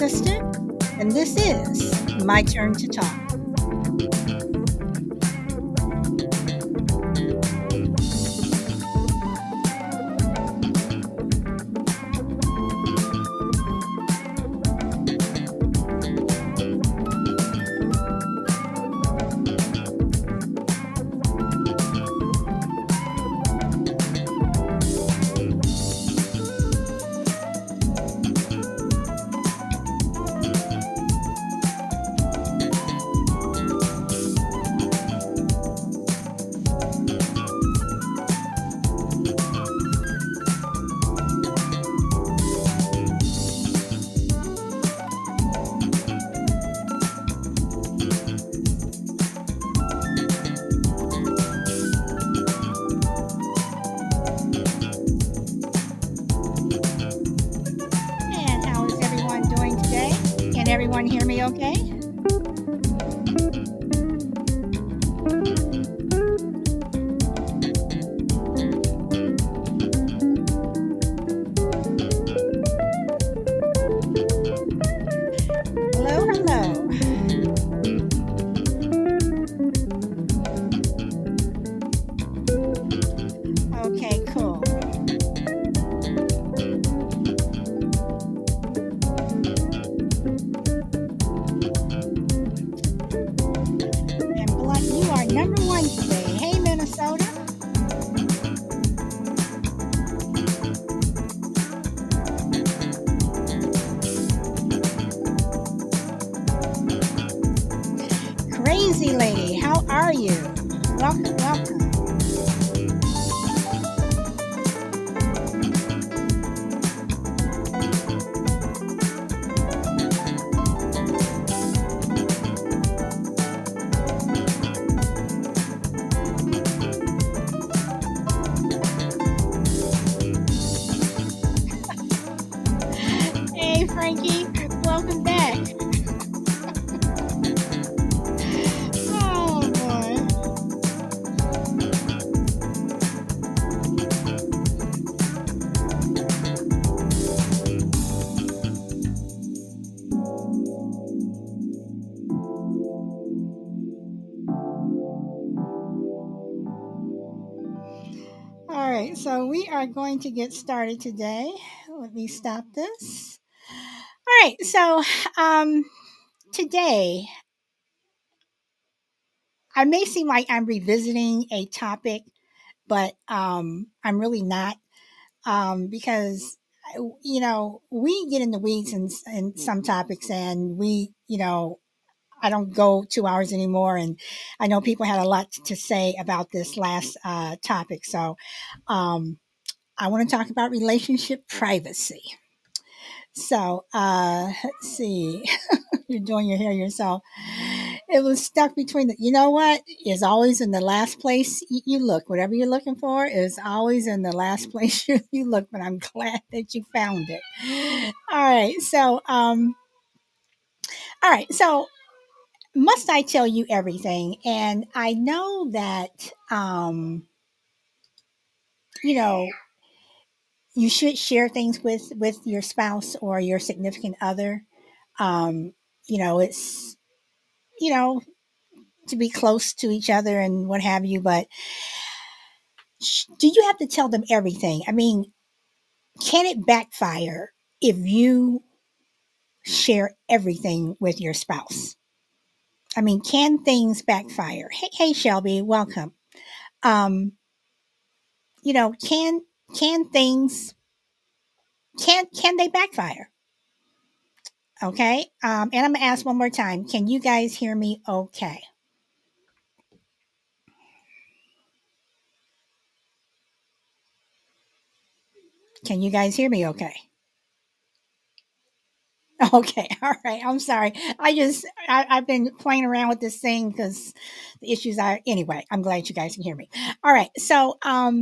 assistant, and this is My Turn to Talk. And how is everyone doing today? Can everyone hear me okay? Hello, hello. Okay, cool. And Blunt, you are number one today. Hey, Minnesota. Crazy lady, how are you? Welcome, welcome. Hey, Frankie, welcome back. Oh, boy. All right, so we are going to get started today. Let me stop this. All right, so um, today I may seem like I'm revisiting a topic, but I'm really not because we get in the weeds in some topics, and I don't go 2 hours anymore, and I know people had a lot to say about this last topic, so um, I want to talk about relationship privacy. So let's see. You're doing your hair yourself. It was stuck between the, you know what is always in the last place you look. Whatever you're looking for is always in the last place you look. But I'm glad that you found it. All right. So must I tell you everything? And I know that you know you should share things with your spouse or your significant other. Um, it's you know to be close to each other and what have you, but do you have to tell them everything? I mean, can it backfire if you share everything with your spouse? I mean, can things backfire? Hey, Shelby, welcome. Um, can things can they backfire? Okay. And I'm gonna ask one more time. Can you guys hear me? Okay. Can you guys hear me? Okay. Okay, all right. I'm sorry. I've been playing around with this thing because the issues are anyway. I'm glad you guys can hear me. All right. So,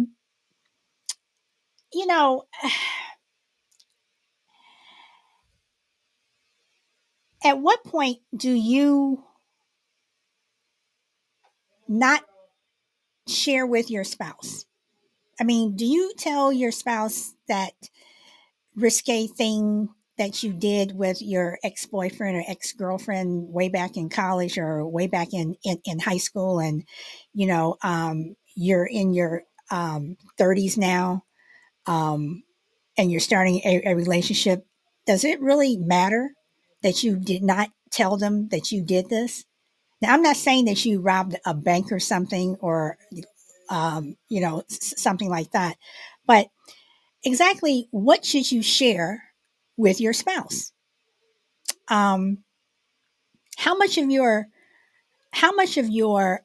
you know, at what point do you not share with your spouse? I mean, do you tell your spouse that risque thing that you did with your ex-boyfriend or ex-girlfriend way back in college or way back in high school, and you're in your 30s now, and you're starting a relationship, does it really matter that you did not tell them that you did this? Now, I'm not saying that you robbed a bank or something, or something like that, but exactly what should you share with your spouse? Um, how much of your how much of your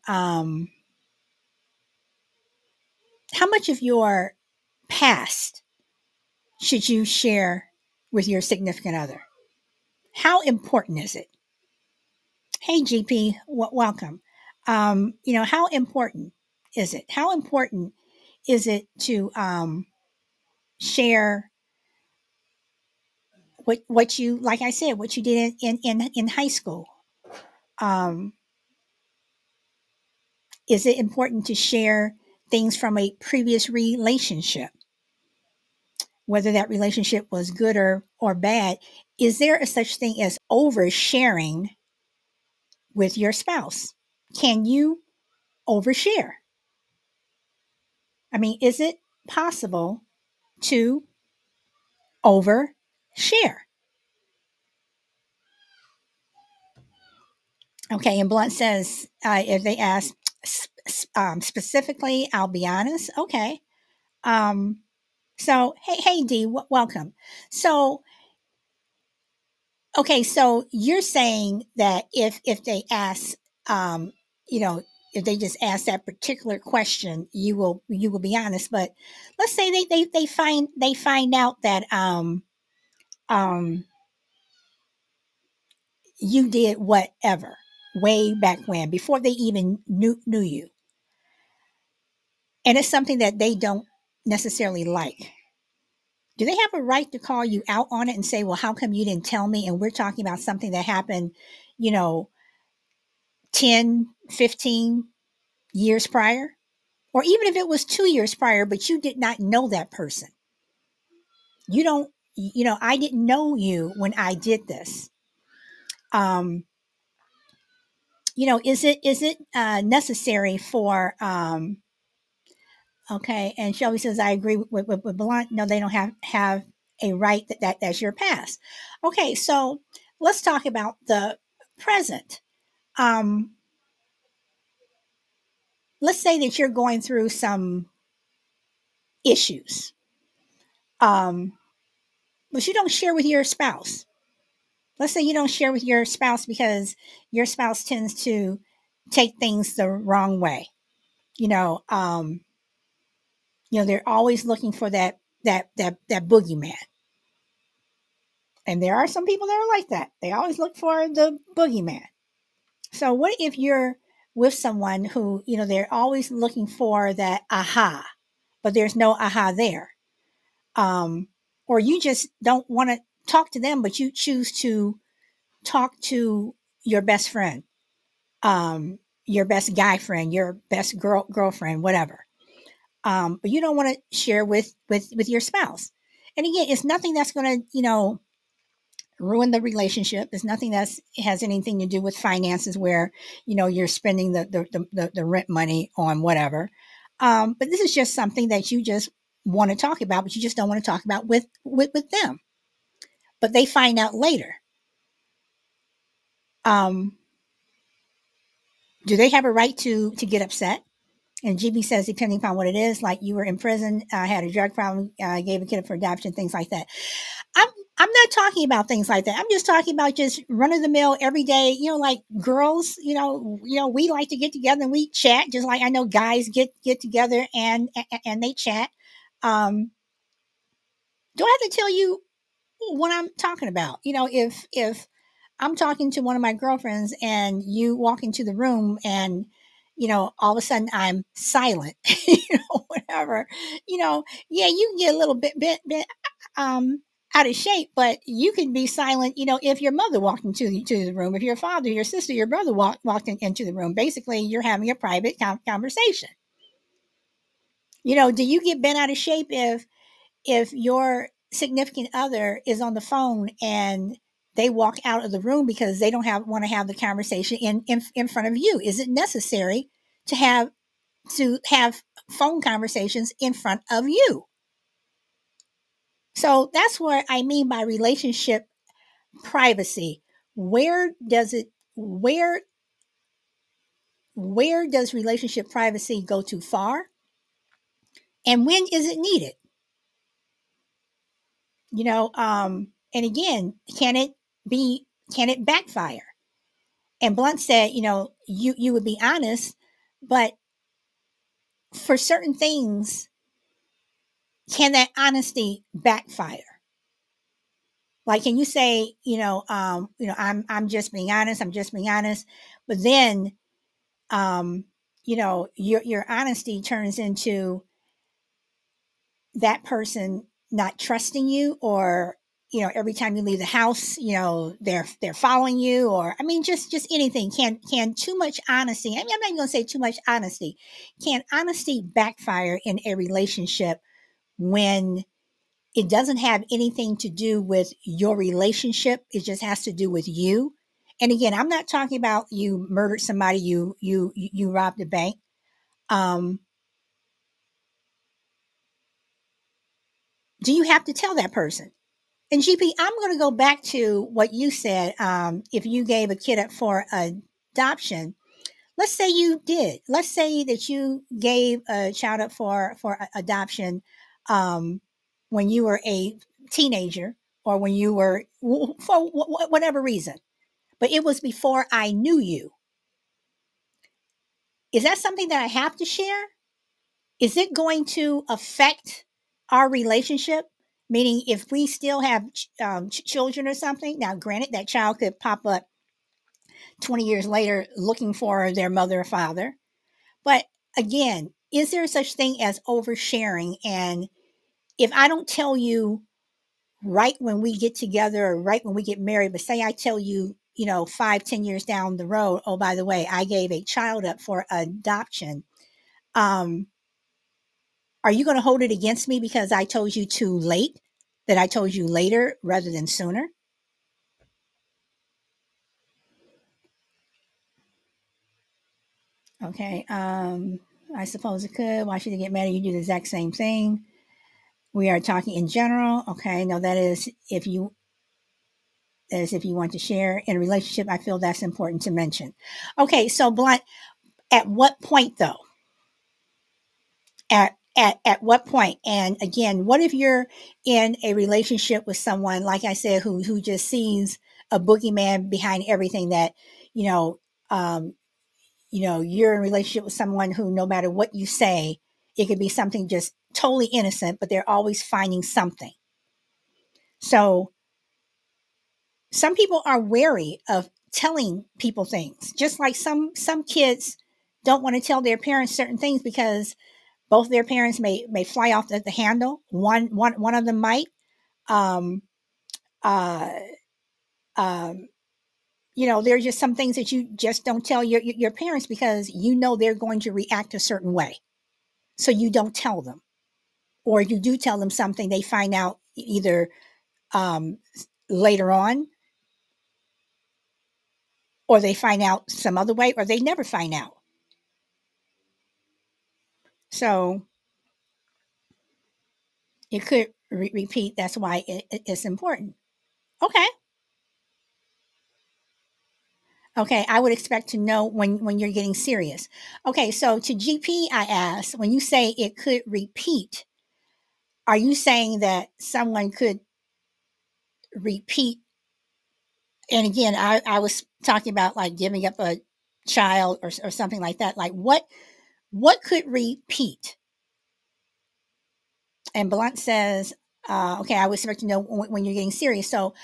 how much of your past should you share with your significant other? How important is it? Hey, GP, welcome. How important is it? How important is it to share what you, like I said, what you did in high school? Um, is it important to share things from a previous relationship, whether that relationship was good or bad? Is there a such thing as oversharing with your spouse? Can you overshare? I mean, is it possible to overshare? Okay, and Blunt says, if they ask specifically, I'll be honest. Okay. Um, so, hey, D, welcome. So, okay, so you're saying that if they ask, um, you know, if they just ask that particular question, you will be honest. But let's say they find out that um you did whatever way back when, before they even knew you, and it's something that they don't necessarily like. Do they have a right to call you out on it and say, well, how come you didn't tell me? And we're talking about something that happened, you know, 10, 15 years prior, or even if it was 2 years prior, but you did not know that person. You don't, I didn't know you when I did this. Um, is it necessary for, okay. And Shelby says, I agree with Blunt. No, they don't have a right that's your past. Okay. So let's talk about the present. Um, let's say that you're going through some issues, but you don't share with your spouse. Let's say you don't share with your spouse because your spouse tends to take things the wrong way. You know, um, they're always looking for that boogeyman. And there are some people that are like that. They always look for the boogeyman. So what if you're with someone who, they're always looking for that aha, but there's no aha there. Or you just don't want to talk to them, but you choose to talk to your best friend, your best guy friend, your best girlfriend, whatever. But you don't want to share with your spouse. And again, it's nothing that's going to, ruin the relationship. There's nothing that has anything to do with finances where, you're spending the rent money on whatever. But this is just something that you just want to talk about, but you just don't want to talk about with them. But they find out later. Um, do they have a right to get upset? And GB says, depending upon what it is, like you were in prison, had a drug problem, gave a kid for adoption, things like that. I'm I'm not talking about things like that. I'm just talking about just run of the mill every day. Like girls, we like to get together and we chat, just like I know guys get together and they chat. Um, do I have to tell you what I'm talking about? If I'm talking to one of my girlfriends and you walk into the room and all of a sudden I'm silent, whatever, yeah, you can get a little bit um out of shape, but you can be silent, if your mother walked into the room, if your father, your sister, your brother walked into the room. Basically, you're having a private conversation. Do you get bent out of shape if your significant other is on the phone and they walk out of the room because they don't want to have the conversation in front of you? Is it necessary to have phone conversations in front of you? So that's what I mean by relationship privacy. Where does it where does relationship privacy go too far? And when is it needed? And again, can it backfire? And Blunt said, you would be honest, but for certain things, can that honesty backfire? Like, can you say, I'm just being honest, but then, your honesty turns into that person not trusting you, or every time you leave the house, they're following you, or I mean, just anything. Can too much honesty, I mean, I'm not even gonna say too much honesty, can honesty backfire in a relationship when it doesn't have anything to do with your relationship? It just has to do with you. And again, I'm not talking about you murdered somebody, you robbed a bank. um do you have to tell that person? And GP, I'm going to go back to what you said. If you gave a kid up for adoption, let's say you did. Let's say that you gave a child up for adoption when you were a teenager, or when you were, for whatever reason, but it was before I knew you. Is that something that I have to share? Is it going to affect our relationship? Meaning, if we still have children or something, now granted, that child could pop up 20 years later looking for their mother or father. But again, is there such thing as oversharing? And if I don't tell you right when we get together, or right when we get married, but say I tell you, 5, 10 years down the road, oh, by the way, I gave a child up for adoption. Um, Are you going to hold it against me because I told you too late, that I told you later rather than sooner? Okay. I suppose it could. Why should they get mad at you? Do the exact same thing. We are talking in general. Okay. No, that is if you want to share in a relationship. I feel that's important to mention. Okay. So Blunt, at what point though? At what point? And again, what if you're in a relationship with someone, like I said, who just sees a boogeyman behind everything, that you know um you're in a relationship with someone who, no matter what you say, it could be something just totally innocent, but they're always finding something. So some people are wary of telling people things, just like some kids don't want to tell their parents certain things because both their parents may fly off the handle. One of them might. Um, uh, um, there are just some things that you just don't tell your parents because they're going to react a certain way. So you don't tell them, or you do tell them something, they find out either um, later on, or they find out some other way, or they never find out. So it could repeat. That's why it's important. Okay. Okay, I would expect to know when you're getting serious. Okay, so to GP, I asked, when you say it could repeat, are you saying that someone could repeat? And again, I was talking about like giving up a child, or something like that. Like what could repeat? And Blunt says, okay, I would expect to know when you're getting serious. So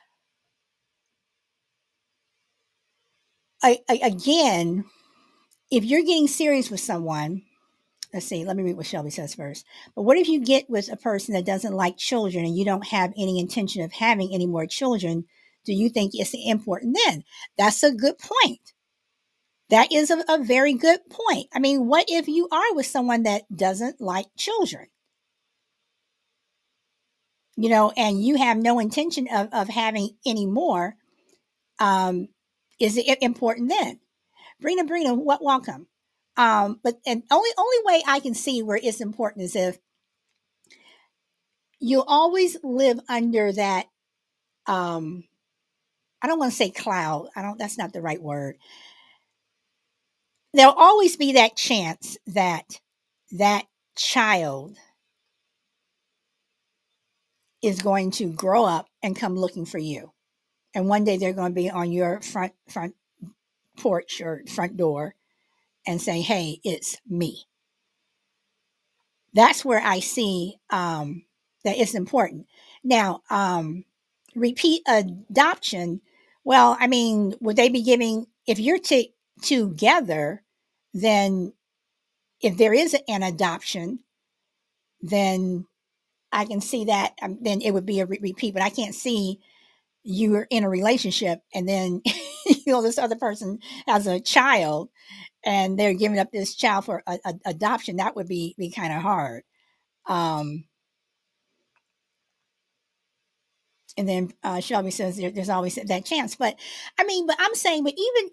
again, if you're getting serious with someone, let's see, let me read what Shelby says first. But what if you get with a person that doesn't like children and you don't have any intention of having any more children? Do you think it's important then? That's a good point. That is a very good point. I mean, what if you are with someone that doesn't like children? and you have no intention of having any more, is it important then? Brina, what welcome. But and only way I can see where it's important is if you always live under that, um I don't want to say cloud. I don't That's not the right word. There'll always be that chance that that child is going to grow up and come looking for you. And one day they're going to be on your front porch or front door and say, "Hey, it's me." That's where I see, that it's important. Now, repeat adoption. Well, I mean, would they be giving if you're together? Then, if there is an adoption, then I can see that. Then it would be a repeat. But I can't see you're in a relationship and then this other person has a child and they're giving up this child for adoption. That would be kind of hard. Um, and then Shelby says there's always that chance. But I mean, but I'm saying, but even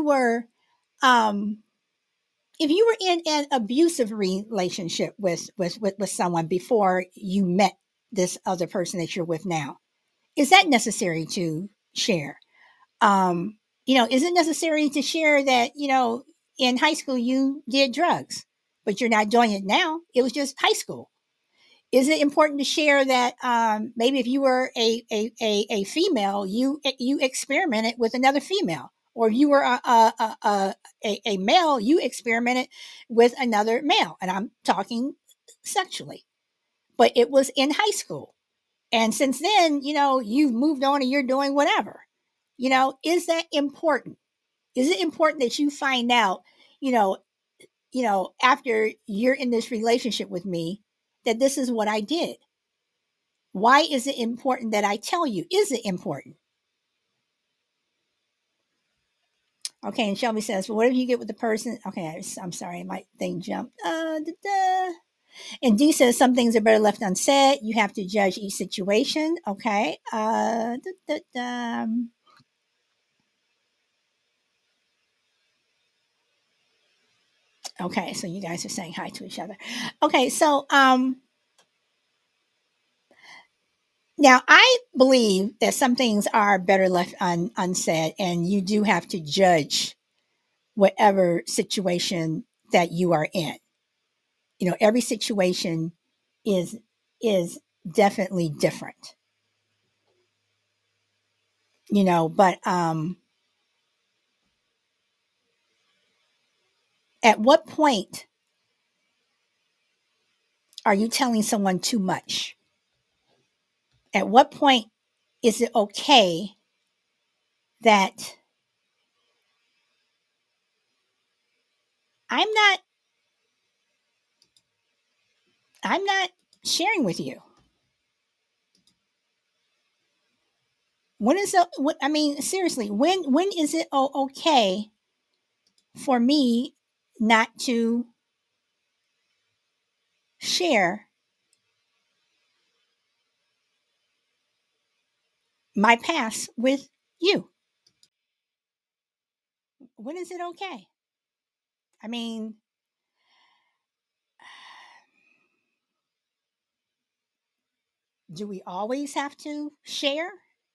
um, if you were in an abusive relationship with someone before you met this other person that you're with now, is that necessary to share? Um, is it necessary to share that, in high school you did drugs, but you're not doing it now? It was just high school. Is it important to share that, maybe if you were a female, you experimented with another female, or if you were a male, you experimented with another male, and I'm talking sexually, but it was in high school, and since then, you've moved on and you're doing whatever. Is that important? Is it important that you find out, you know, after you're in this relationship with me, that this is what I did? Why is it important that I tell you? Is it important? Okay, and Shelby says, well, what if you get with the person? Okay, I'm sorry, my thing jumped. And D says some things are better left unsaid. You have to judge each situation. Okay. Okay, so you guys are saying hi to each other. Okay, so now I believe that some things are better left unsaid, and you do have to judge whatever situation that you are in. Every situation is is definitely different. But at what point are you telling someone too much? At what point is it okay that I'm not I'm not sharing with you? When is it? I mean, seriously, when is it okay for me not to share my past with you? When is it okay? I mean, do we always have to share?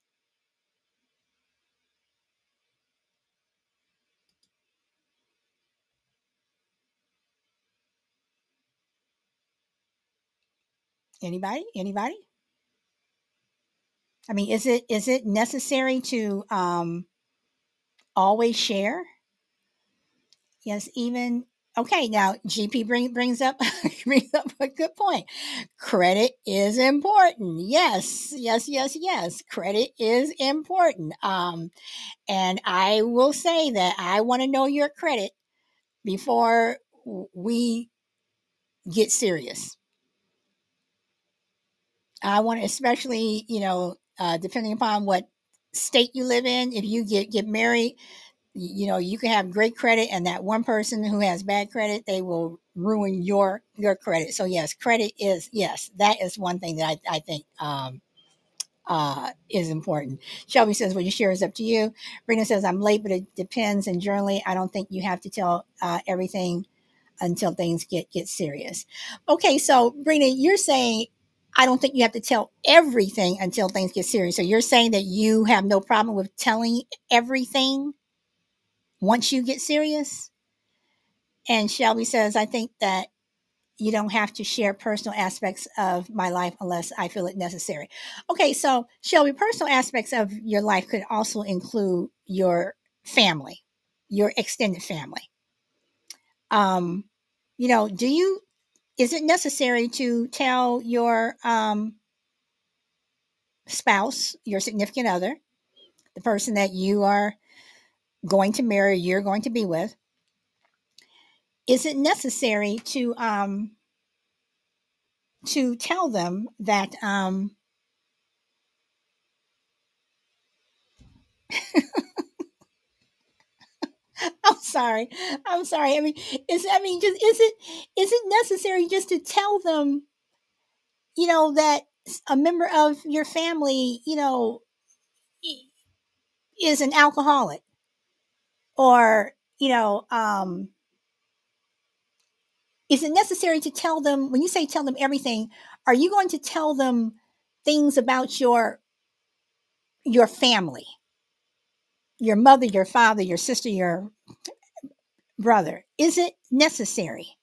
Anybody? Anybody? I mean, is it necessary to always share? Yes, even okay. Now, GP brings up brings up a good point. Credit is important. Yes, yes, yes, yes. Credit is important. And I will say that I want to know your credit before we get serious. I want to, especially, depending upon what state you live in. If you get married, You can have great credit, and that one person who has bad credit, they will ruin your credit. So yes, credit is, yes, that is one thing that I think is important. Shelby says, well, your share is up to you. Brina says, I'm late, but it depends. And generally, I don't think you have to tell everything until things get serious. Okay, so Brina, you're saying I don't think you have to tell everything until things get serious. So you're saying that you have no problem with telling everything once you get serious? And Shelby says, I think that you don't have to share personal aspects of my life unless I feel it necessary. Okay, so Shelby, personal aspects of your life could also include your family, your extended family. Um, do you, is it necessary to tell your spouse, your significant other, the person that you are going to marry, you're going to be with, is it necessary to tell them that I'm sorry. I'm sorry. I mean, just is it necessary just to tell them, that a member of your family, is an alcoholic, or is it necessary to tell them, when you say tell them everything, are you going to tell them things about your family, your mother, your father, your sister, your brother? Is it necessary?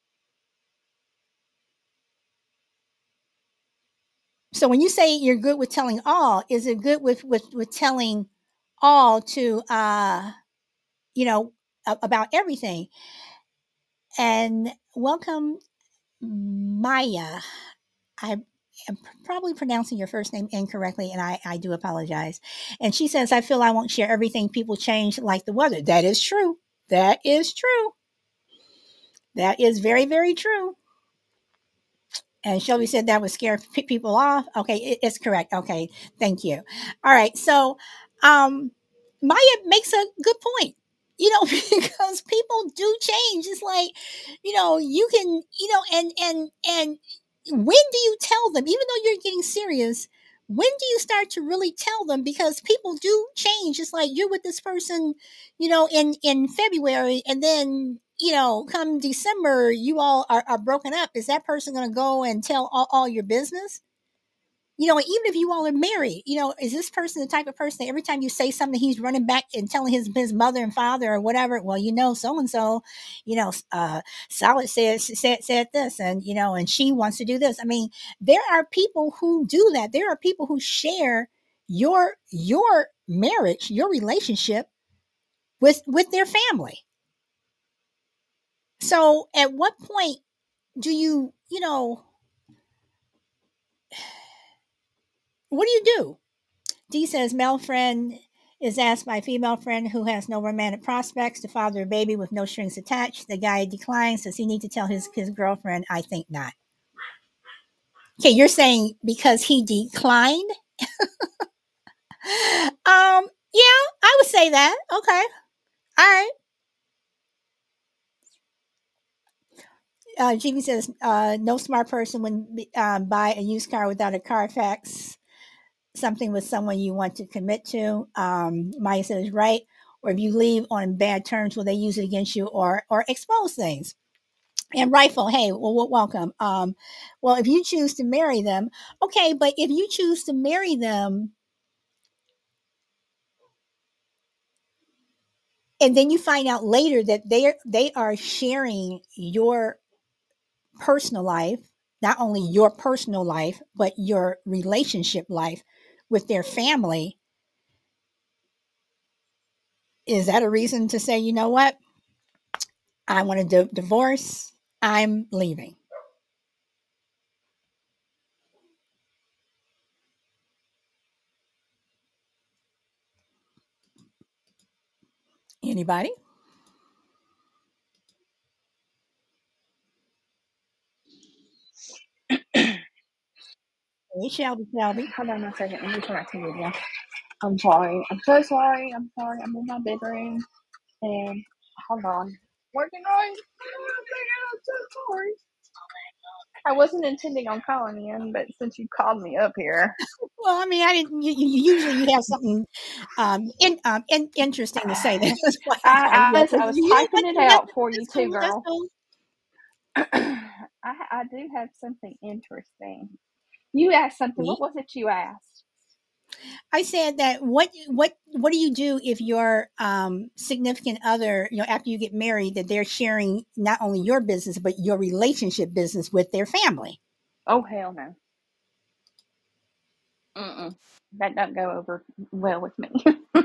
So when you say you're good with telling all, is it good with telling all to you know about everything? And welcome, Maya. I am probably pronouncing your first name incorrectly, and I do apologize. And she says, I feel I won't share everything. People change like the weather. That is true. That is true. That is very, very true. And Shelby said that would scare people off. Okay, it's correct. Okay, thank you. All right, so um, Maya makes a good point. Because people do change. It's like, you can, and when do you tell them? Even though you're getting serious, when do you start to really tell them? Because people do change. It's like you're with this person, in February, and then come December, you all are broken up. Is that person going to go and tell all your business? Even if you all are married, is this person the type of person that every time you say something, he's running back and telling his mother and father or whatever? Well, so and so, Solid said this, and she wants to do this. I mean, there are people who do that. There are people who share your marriage, your relationship with their family. So, at what point do what do you do? D says male friend is asked by female friend who has no romantic prospects to father a baby with no strings attached. The guy declines. Does he need to tell his girlfriend? I think not. Okay, you're saying because he declined? Yeah, I would say that. Okay, all right. Jimmy says no smart person would buy a used car without a Carfax, something with someone you want to commit to. Maya says right. Or if you leave on bad terms, will they use it against you or expose things? And Rifle, hey, well, welcome. Well, if you choose to marry them, okay, but if you choose to marry them and then you find out later that they are sharing your personal life, not only your personal life, but your relationship life with their family, is that a reason to say, you know what? I want to divorce. I'm leaving. Anybody? Hey, Shelby, Shelby. Hold on one second. Let me turn my TV down. I'm sorry. I'm so sorry. I'm sorry. I'm in my bedroom. And hold on. Working right. I'm so sorry. I wasn't intending on calling in, but since you called me up here, Well, I mean, I didn't. Usually, you have something interesting to say. That's why I called you up. I was You know, typing it that's, out for you that's too, cool. That's girl. cool. I do have something interesting. You asked something. What See? was it you asked? I said that what do you do if your significant other, after you get married, that they're sharing not only your business but your relationship business with their family? Oh, hell no. Mm-mm. That doesn't go over well with me.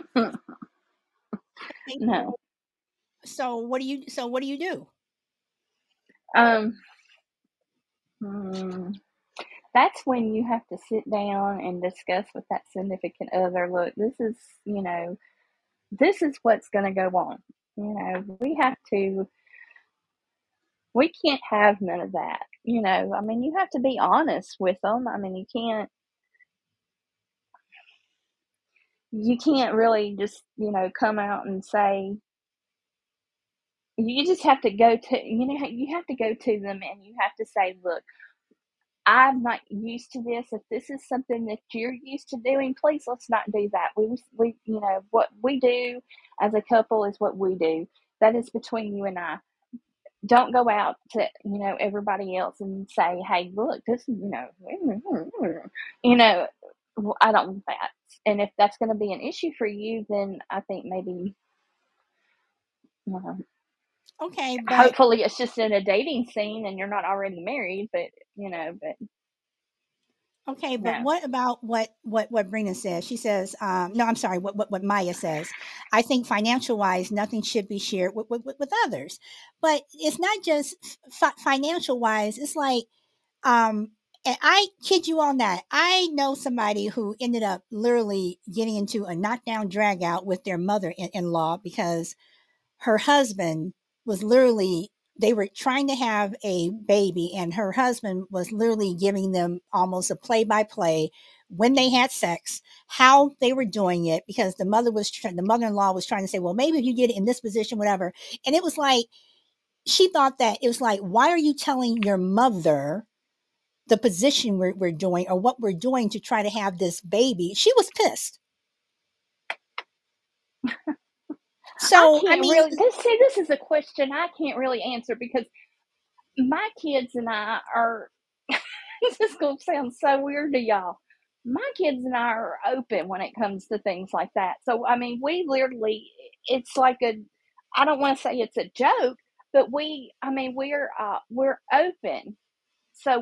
Okay, No. so what do you do? Um, hmm, that's when you have to sit down and discuss with that significant other. Look, this is what's going to go on. We can't have none of that. I mean, you have to be honest with them. I mean, you can't really just, come out and say, you just have to go to, you have to go to them and you have to say, look, I'm not used to this. If this is something that you're used to doing, please let's not do that. What we do as a couple is what we do. That is between you and I. Don't go out to, everybody else and say, hey, look, this is, you know, I don't want that. And if that's going to be an issue for you, then I think maybe, uh, Okay, but hopefully it's just in a dating scene and you're not already married, but okay, but no. what about what Brina says? She says, no, I'm sorry, what Maya says. I think financial wise, nothing should be shared with others, but it's not just financial wise. It's like, and I kid you on that. I know somebody who ended up literally getting into a knockdown drag out with their mother in law because her husband was literally, they were trying to have a baby and her husband was literally giving them almost a play by play when they had sex, how they were doing it, because the mother-in-law was trying to say, well, maybe if you did it in this position, whatever. And it was like, she thought that it was like, why are you telling your mother the position we're doing or what we're doing to try to have this baby? She was pissed. I So I can't mean, really, this is a question I can't really answer because my kids and I are, this is going to sound so weird to y'all. My kids and I are open when it comes to things like that. So, I mean, we literally, it's like I don't want to say it's a joke, but I mean, we're open. So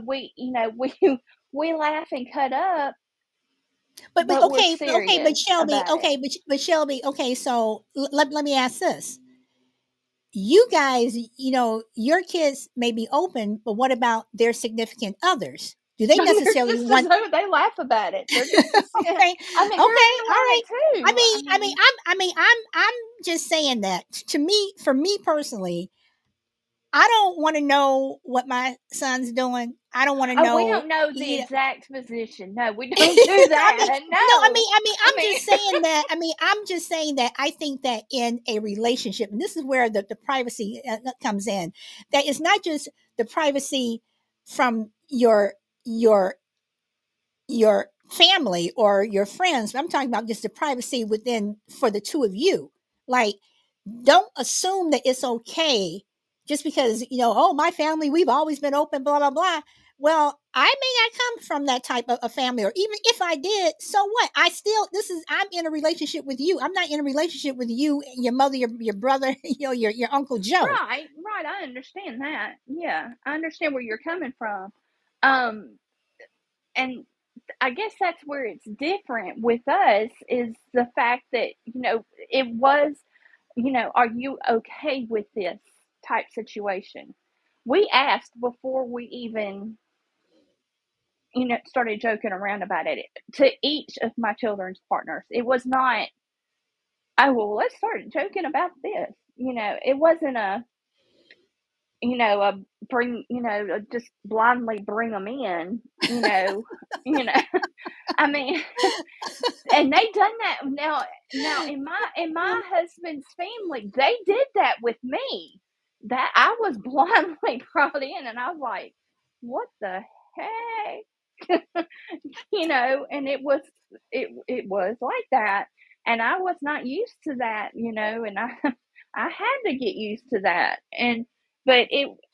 we laugh and cut up, but but we're okay, but serious Shelby, about it. okay, but Shelby, okay. So let me ask this: you guys, your kids may be open, but what about their significant others? Do they They're necessarily just as want? though they laugh about it. They're just as, Okay, okay, I mean, all we're open about right. it too. I mean, I'm just saying that to me, for me personally, I don't want to know what my son's doing. I don't want to oh, we know, don't know the you know. exact position. No, we don't do I mean, that. no, No, I I'm mean, just saying that. I'm just saying that I think that in a relationship, and this is where the privacy comes in, that it's not just the privacy from your your family or your friends. I'm talking about just the privacy within for the two of you. Like, don't assume that it's okay just because, oh, my family, we've always been open, blah, blah, blah. Well, I may not come from that type of a family, or even if I did, so what? I'm in a relationship with you. I'm not in a relationship with you, your mother, your brother, your Uncle Joe. right, right. I understand that. Yeah, I understand where you're coming from. Um, and I guess that's where it's different with us is the fact that it was, are you okay with this type situation? We asked before we even started joking around about it to each of my children's partners. It was not, oh, well, let's start joking about this. It wasn't bring, just blindly bring them in, you know. I mean, and they done that now in my husband's family, they did that with me. That I was blindly brought in, and I was like, "What the heck?" And it was like that, and I was not used to that, and I I had to get used to that, but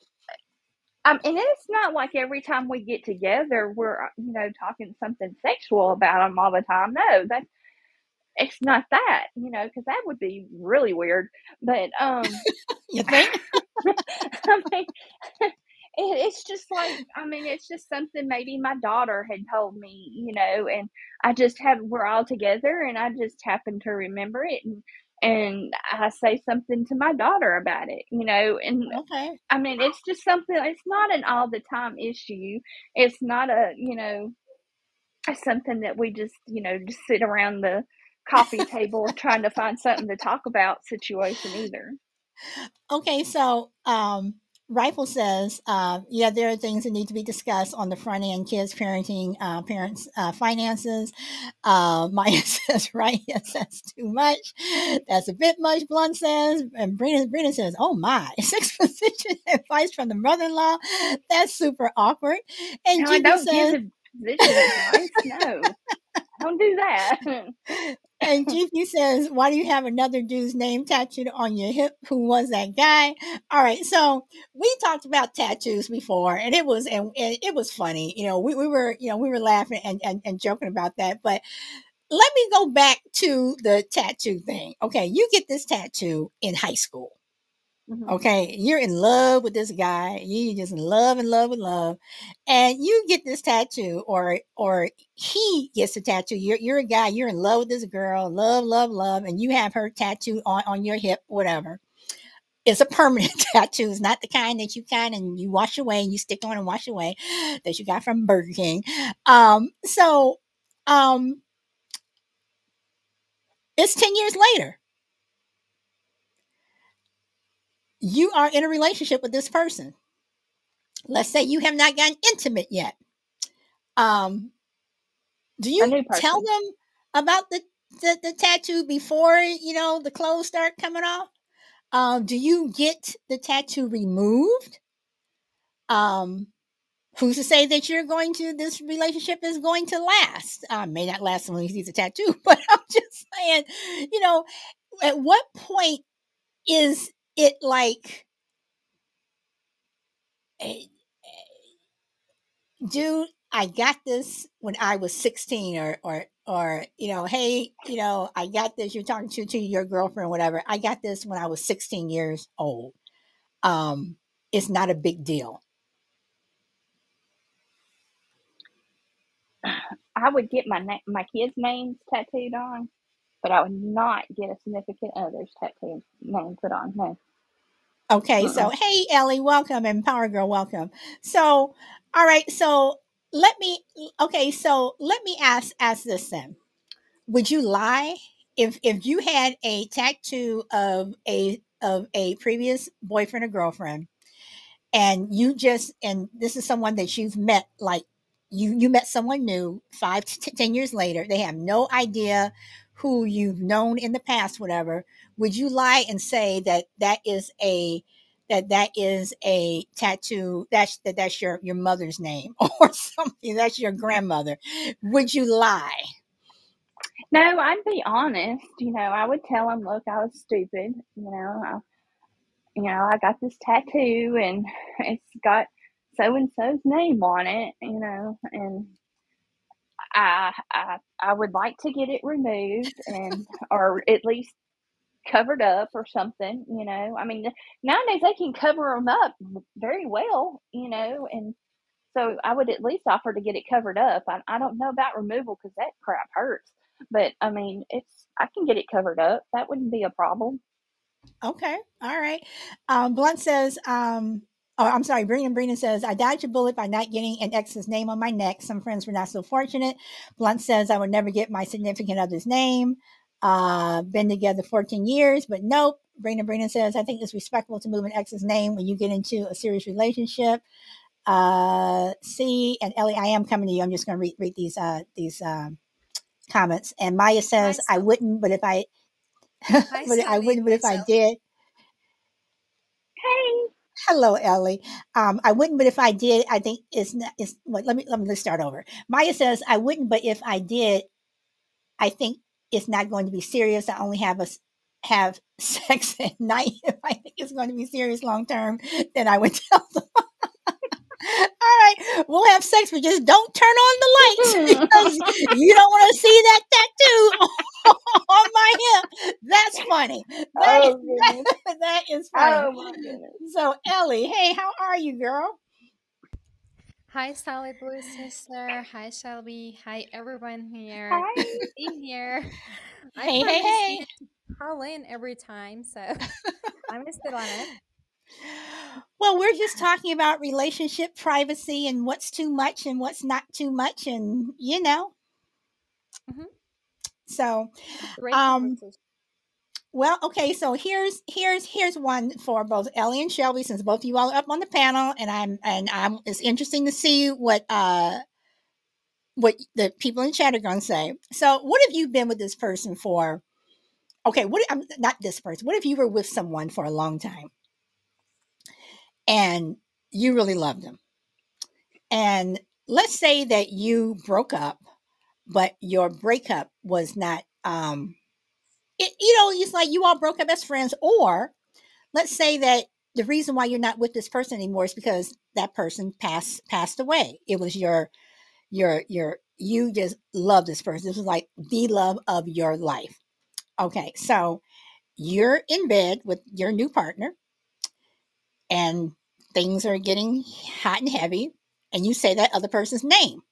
and it's not like every time we get together we're talking something sexual about them all the time. No, that it's not that, because that would be really weird. But You think? I mean, it's just like, it's just something maybe my daughter had told me, and I just have we're all together and I just happen to remember it, and I say something to my daughter about it, and Okay. it's just something. It's not an all the time issue. It's not a, something that we just, just sit around the coffee table trying to find something to talk about situation either. Okay, so Rifle says, yeah, there are things that need to be discussed on the front end, kids, parenting, parents, finances. Maya says, right, yes, that's too much. That's a bit much, Blunt says. And Brina says, oh my, six position advice from the mother in law. That's super awkward. And No, I GB don't give says, a position advice. No, I don't do that. And GP says, why do you have another dude's name tattooed on your hip? Who was that guy? All right. So we talked about tattoos before and it was funny. We were laughing and joking about that. But let me go back to the tattoo thing. Okay. You get this tattoo in high school. Mhm. Okay, you're in love with this guy. You just in love and love and love, and you get this tattoo, or he gets a tattoo. You're a guy. You're in love with this girl. Love, love, love, and you have her tattoo on your hip. Whatever. It's a permanent tattoo. It's not the kind that you kind and you wash away and you stick on and wash away that you got from Burger King. So, um, it's 10 years later. You are in a relationship with this person. Let's say you have not gotten intimate yet. Um, do A you new tell person. them about the tattoo before the clothes start coming off? Do you get the tattoo removed? Um, who's to say that this relationship is going to last? May not last when he sees a tattoo, but I'm just saying, you know, at what point is it like, eh, dude, I got this when I was 16, or hey, I got this. You're talking to your girlfriend, whatever. I got this when I was 16 years old. Um, it's not a big deal. I would get my kids' names tattooed on, but I would not get a significant other's tattoo name put on. No. Okay, so Mm-mm. hey, Ellie, welcome, and Power Girl, welcome. So, all right, so let me. Okay, so let me ask this then. Would you lie if you had a tattoo of a previous boyfriend or girlfriend, and this is someone that you've met, like you met someone new 5 to 10 years later, they have no idea who you've known in the past, whatever. Would you lie and say that is a tattoo, that's your mother's name, or something, that's your grandmother? Would you lie? No, I'd be honest. I would tell them, look, I was stupid. I got this tattoo and it's got so and so's name on it, and I would like to get it removed, and or at least covered up or something. Nowadays they can cover them up very well, and so I would at least offer to get it covered up. I don't know about removal because that crap hurts, but I can get it covered up. That wouldn't be a problem. Okay. All right. Blunt says, oh, I'm sorry. Brennan says, I dodged a bullet by not getting an ex's name on my neck. Some friends were not so fortunate. Blunt says, I would never get my significant other's name. Been together 14 years, but nope. Brina says, I think it's respectable to move an ex's name when you get into a serious relationship. C and Ellie, I am coming to you. I'm just going to read these comments. And Maya Hi, says, I wouldn't, but if I, hi, but I Sally. wouldn't, but Hi, if I Sally. did, Hey. hello, Ellie. I wouldn't, but if I did, I think it's not. It's what. Let's start over. Maya says, I wouldn't, but if I did, I think it's not going to be serious. I only have sex at night. If I think it's going to be serious long term, then I would tell them. All right, we'll have sex, but just don't turn on the lights because you don't want to see that tattoo on my hip. That's funny. Oh goodness. That is funny. Oh my goodness. So Ellie, hey, how are you, girl? Hi, Sally Blue Sister. Hi, Shelby. Hi, everyone here. Hi. In here. I Hey, hey, promise hey. not to call in every time, so I'm still on it. Well, we're just talking about relationship privacy and what's too much and what's not too much, and Hmm. So, Great um, conversation. well, okay. So here's one for both Ellie and Shelby, since both of you all are up on the panel, and I'm. It's interesting to see what the people in chat are going to say. So, what have you been with this person for? Okay, what not this person. What if you were with someone for a long time and you really loved them, and let's say that you broke up, but your breakup was not it's like you all broke up as friends, or let's say that the reason why you're not with this person anymore is because that person passed away. It was your you just love this person. This was like the love of your life. Okay, so you're in bed with your new partner and things are getting hot and heavy, and you say that other person's name,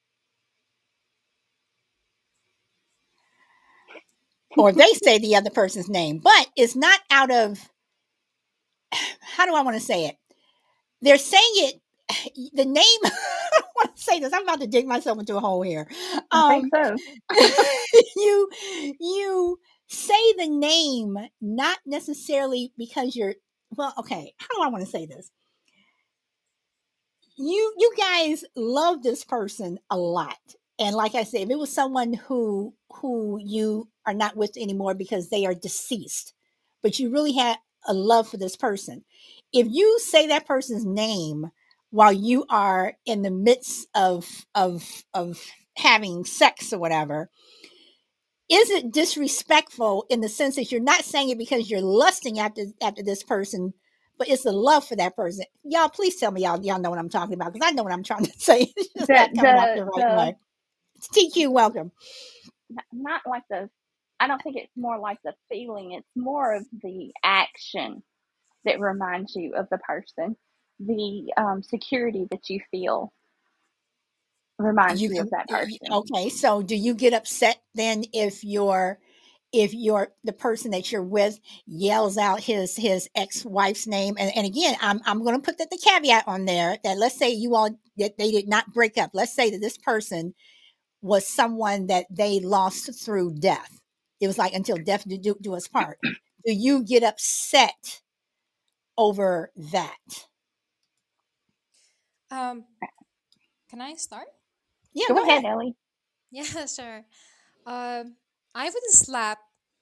or they say the other person's name, but it's not out of, how do I want to say it? They're saying it, the name. I don't want to say this. I'm about to dig myself into a hole here. I think so. You you say the name not necessarily because you're, well, okay. How do I want to say this? You guys love this person a lot, and like I said, if it was someone who you are not with anymore because they are deceased, but you really had a love for this person, if you say that person's name while you are in the midst of having sex or whatever, is it disrespectful in the sense that you're not saying it because you're lusting after this person, but it's the love for that person? Y'all, please tell me y'all know what I'm talking about, because I know what I'm trying to say. It's just The not coming out the right the way. TQ, welcome. not like the. I don't think it's more like the feeling. It's more of the action that reminds you of the person. The security that you feel reminds You you of can, that person. okay. So, do you get upset then if the person that you're with yells out his ex-wife's name? And again, I'm going to put the caveat on there that, let's say you all, that they did not break up. Let's say that this person was someone that they lost through death. It was like until death do us part. Do you get upset over that? Um, can I start? Yeah, Go go ahead, ahead. Ellie. Yeah, sure. I would slap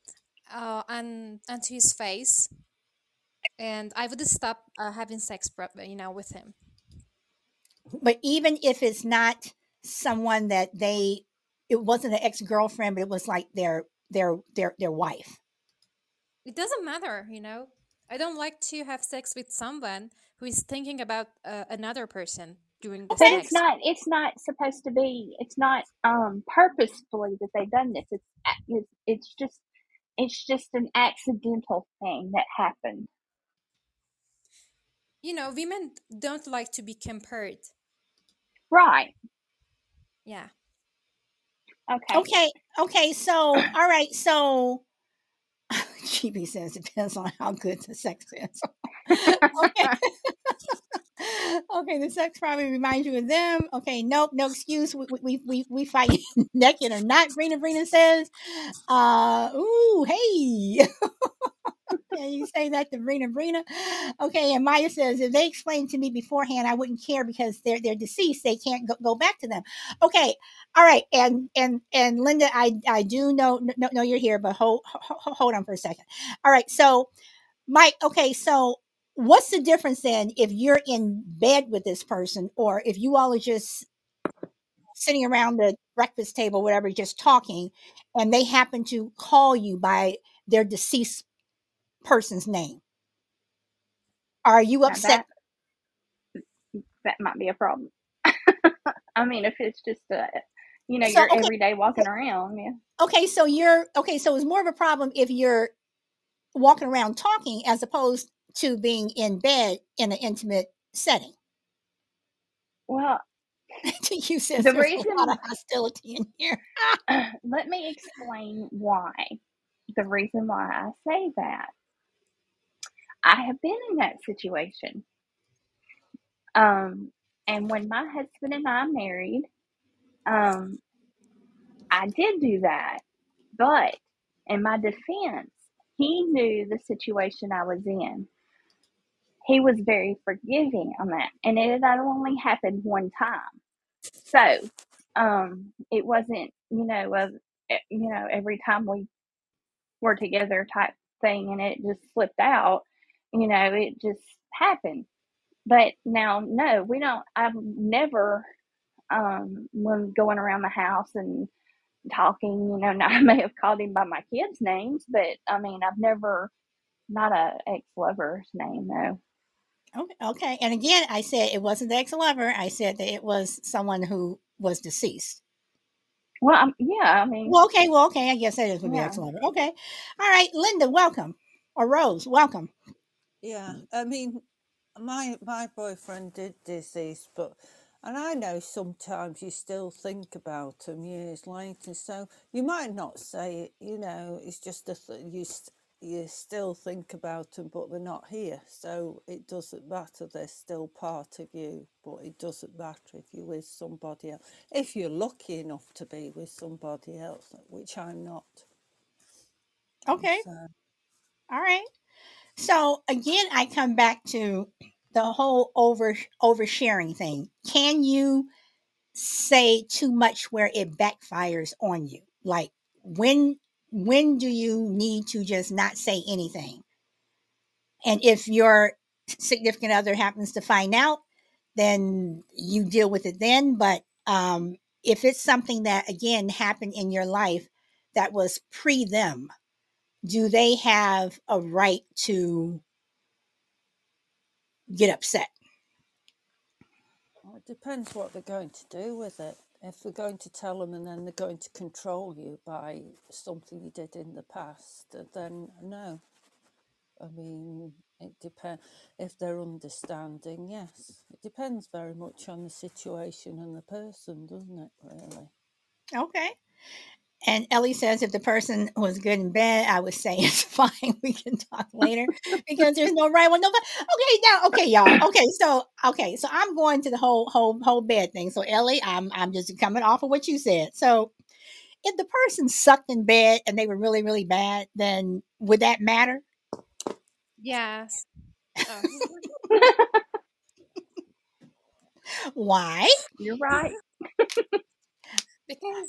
onto his face, and I would stop having sex, with him. But even if it's not someone that it wasn't an ex-girlfriend, but it was like their wife. It doesn't matter. I don't like to have sex with someone who is thinking about another person during the But Okay. sex. it's not supposed to be. It's not purposefully that they've done this. It's just an accidental thing that happened. Women don't like to be compared. Right. Yeah. Okay. Okay, so all right, so GB says it depends on how good the sex is. Okay. Okay, the sex probably reminds you of them. Okay, nope, no excuse. We fight naked or not. Brina says, ooh, hey. Okay, you say that to Brina. Okay, and Maya says, if they explained to me beforehand, I wouldn't care because they're deceased. They can't go back to them. Okay, all right, and Linda, I do know you're here, but hold on for a second. All right, so Mike, okay, so what's the difference then if you're in bed with this person or if you all are just sitting around the breakfast table, whatever, just talking, and they happen to call you by their deceased person's name? Are you Now upset? that might be a problem. I mean, if it's just So you're every day walking around, yeah. okay, so you're okay, so it's more of a problem if you're walking around talking as opposed to being in bed in an intimate setting. Well, You says the there's a lot reason, of hostility in here. let me explain why. The reason why I say that, I have been in that situation. And when my husband and I married, um, I did do that. But in my defense, he knew the situation I was in. He was very forgiving on that. And it had only happened one time. So it wasn't, every time we were together type thing and it just slipped out, it just happened. But now, no, we don't, I've never, when going around the house and talking, I may have called him by my kids' names, but I mean, I've never, not a ex-lover's name, no. Okay. And again, I said it wasn't the ex-lover. I said that it was someone who was deceased. Well, yeah, I mean, Well, okay. I guess that is would be yeah. ex-lover. Okay. All right, Linda, welcome. Or Rose, welcome. Yeah, I mean, my boyfriend did deceased, but and I know sometimes you still think about them years later. So you might not say it, it's just you still think about them, but they're not here. So it doesn't matter. They're still part of you, but it doesn't matter if you're with somebody else. If you're lucky enough to be with somebody else, which I'm not. Okay. So. All right. So again, I come back to the whole oversharing thing. Can you say too much where it backfires on you? Like when do you need to just not say anything? And if your significant other happens to find out, then you deal with it then. But if it's something that again happened in your life that was pre them, do they have a right to get upset? Well, it depends what they're going to do with it. If they're going to tell them and then they're going to control you by something you did in the past, then no. I mean, it depends. If they're understanding, yes. It depends very much on the situation and the person, doesn't it, really? Okay. And Ellie says if the person was good in bed, I would say it's fine. We can talk later because there's no right one. No, but okay, now, okay, y'all. So I'm going to the whole bed thing. So Ellie, I'm just coming off of what you said. So if the person sucked in bed and they were really, really bad, then would that matter? Yes. Oh. Why? You're right. Because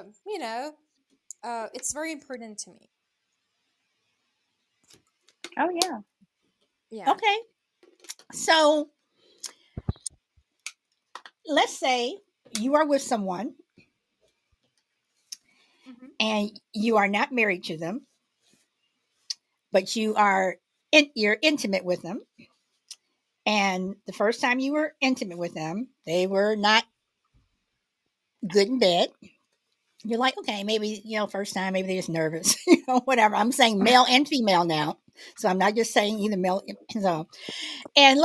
it's very important to me. Oh, yeah. Yeah. Okay. So let's say you are with someone Hmm. and you are not married to them, but you're intimate with them. And the first time you were intimate with them, they were not good in bed. You're like, okay, maybe, first time, maybe they're just nervous, whatever. I'm saying male and female now. So I'm not just saying either male. So, and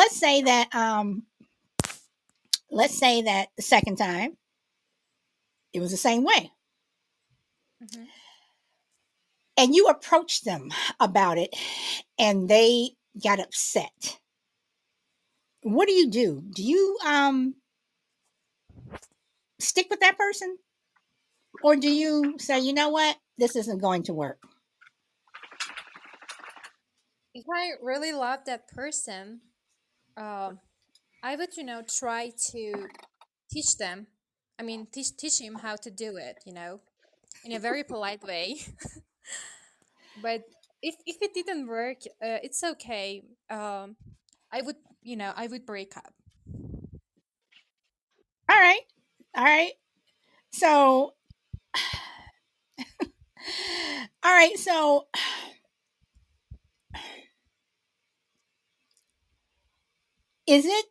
let's say that the second time it was the same way. Hmm. And you approached them about it and they got upset. what do? Do you stick with that person, or do you say, you know what, this isn't going to work? If I really love that person, um, I would, try to teach them. I mean, teach him how to do it, in a very polite way. But if it didn't work, it's okay. I would break up. All right, all right. So, all right. So, is it,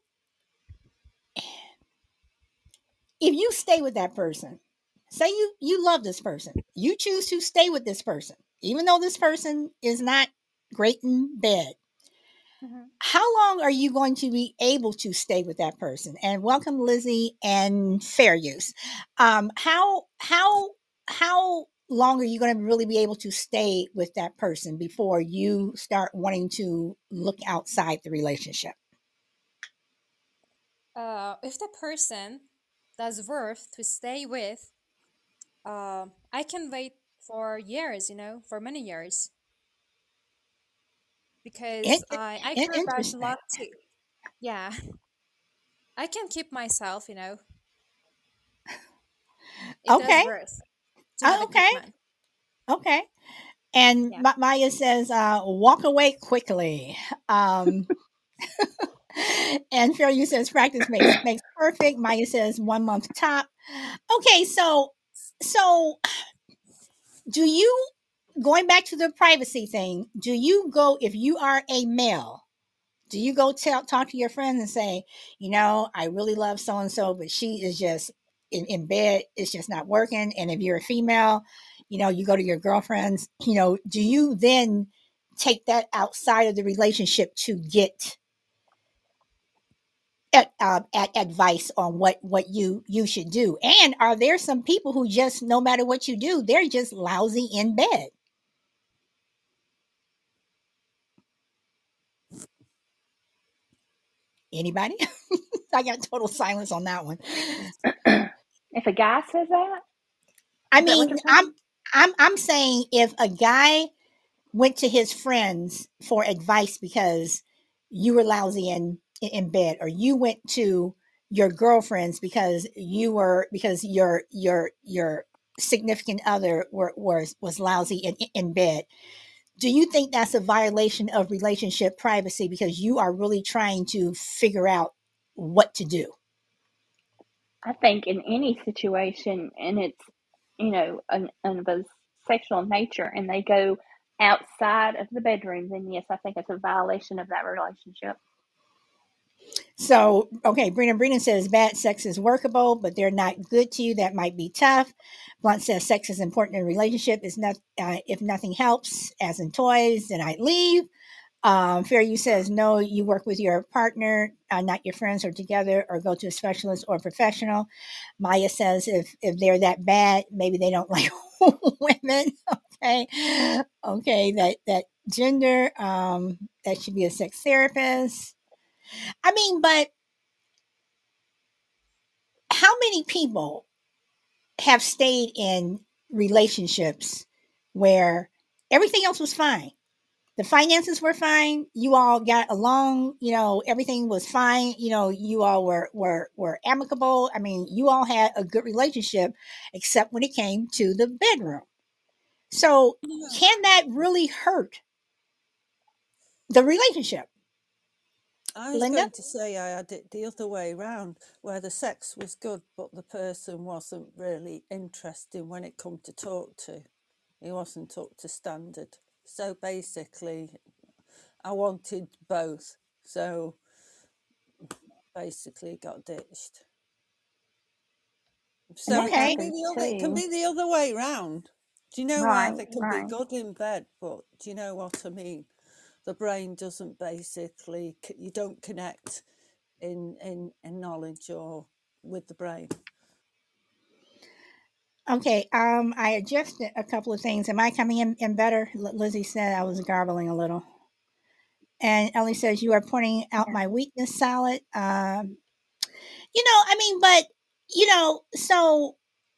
if you stay with that person, say you love this person, you choose to stay with this person, even though this person is not great in bed, Mhm. how long are you going to be able to stay with that person? And welcome, Lizzie and Fair Use. How long are you going to really be able to stay with that person before you start wanting to look outside the relationship? If the person that's worth to stay with, I can wait for years, for many years, because I care about a Interesting. lot too. Yeah, I can keep myself, if that's Okay. worth to have a good Okay. man. Okay. And Yeah. Maya says, walk away quickly. Um, and Fair Use says, practice makes perfect. Maya says, 1 month top. Okay, so do you, going back to the privacy thing, do you go, if you are a male, do you go talk to your friends and say, I really love so and so, but she is just in bed, it's just not working? And if you're a female, you go to your girlfriends, do you then take that outside of the relationship to get at advice on what you should do? And are there some people who just, no matter what you do, they're just lousy in bed? Anybody? I got total silence on that one. If a guy says that, I is that what mean, you're I'm saying? I'm I'm saying, if a guy went to his friends for advice because you were lousy in bed, or you went to your girlfriends because your significant other was lousy in bed, do you think that's a violation of relationship privacy because you are really trying to figure out what to do? I think in any situation, and it's, of a sexual nature, and they go outside of the bedroom, then yes, I think it's a violation of that relationship. So, okay, Brennan says bad sex is workable, but they're not good to you. That might be tough. Blunt says sex is important in a relationship. Is not if nothing helps, as in toys, then I'd leave. Fair You says no. You work with your partner, not your friends, or together, or go to a specialist or professional. Maya says if they're that bad, maybe they don't like women. Okay, okay, that gender, that should be a sex therapist. I mean, but how many people have stayed in relationships where everything else was fine? The finances were fine. You all got along. Everything was fine. You all were amicable. I mean, you all had a good relationship, except when it came to the bedroom. So, Yeah. can that really hurt the relationship, I was Linda? going to say I had it the other way round, where the sex was good, but the person wasn't really interesting when it come to talk to. He wasn't up to standard. So basically, I wanted both. So basically, got ditched. And So that it can Okay. be happens the other. It can too. be the other way round. Do you know why Right, they can be right. good in bed, but do you know what I mean? The brain doesn't basically. You don't connect in knowledge or with the brain. Okay. I adjusted a couple of things. Am I coming in better? Lizzie said I was garbling a little. And Ellie says, "You are pointing out Yeah. my weakness, Salad." I mean, but so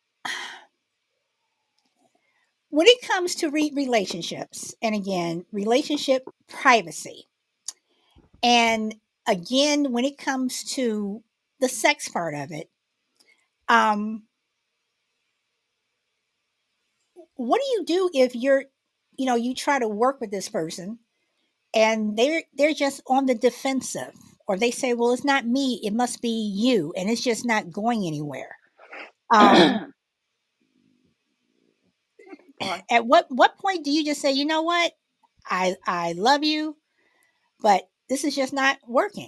when it comes to relationships, and again, relationship privacy, and again, when it comes to the sex part of it, um, what do you do if you try to work with this person and they're just on the defensive, or they say, "Well, it's not me, it must be you," and it's just not going anywhere. Um, Boy. at what point do you just say, "You know what? I love you, but this is just not working."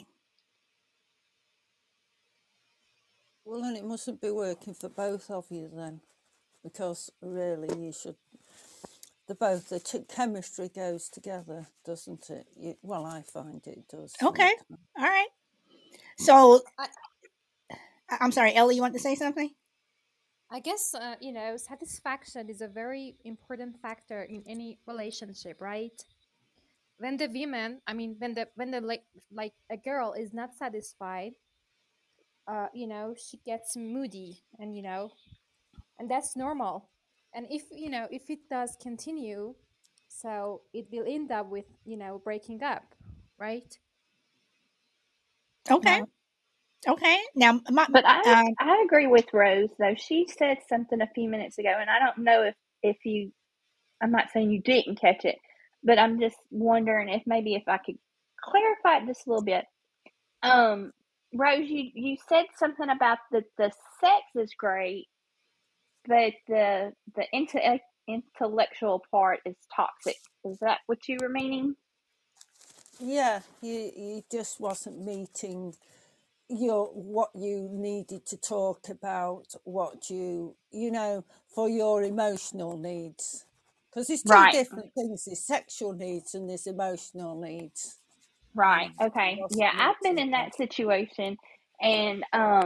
Well, then it mustn't be working for both of you then, because really you should. The chemistry goes together, doesn't it? Well, I find it does Okay. sometimes. All right. So I, I'm sorry, Ellie, you want to say something? I guess, satisfaction is a very important factor in any relationship, right? When the women, I mean, when the like a girl is not satisfied, she gets moody, and that's normal. And if it does continue, so it will end up with, breaking up, right? Okay. Right. Okay. Now, But I agree with Rose though. She said something a few minutes ago, and I don't know if you. I'm not saying you didn't catch it, but I'm just wondering if I could clarify it just a little bit. Um, Rose, you said something about the sex is great, but the intellectual part is toxic. Is that what you were meaning? Yeah, you just wasn't meeting what you needed to talk about, what for your emotional needs, because there's two Right. different things: there's sexual needs and there's emotional needs, Right. and you Okay. wasn't Yeah, I've been meeting in them. that situation, and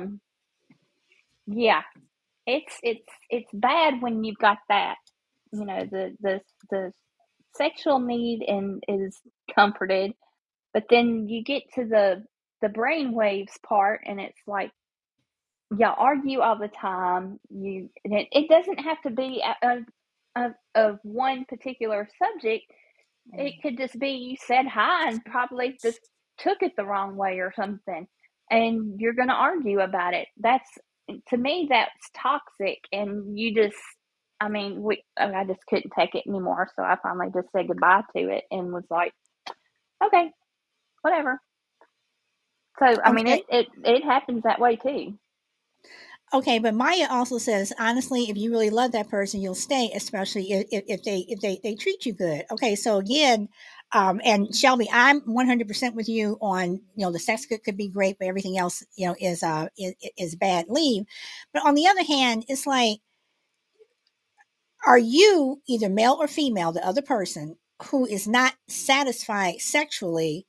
yeah, it's bad when you've got that. The sexual need and is comforted, but then you get to the brain waves part, and it's like y'all argue all the time. It doesn't have to be of one particular subject. It could just be you said hi and probably just took it the wrong way or something, and you're going to argue about it. That's, to me, that's toxic. And I mean, I just couldn't take it anymore, so I finally just said goodbye to it and was like, okay, whatever. So I mean, okay. it happens that way too. Okay, but Maya also says, honestly, if you really love that person, you'll stay, especially if they treat you good. Okay, so again, and Shelby, I'm 100% with you on, the sex could be great, but everything else, is bad. Leave. But on the other hand, it's like, are you either male or female, the other person who is not satisfied sexually?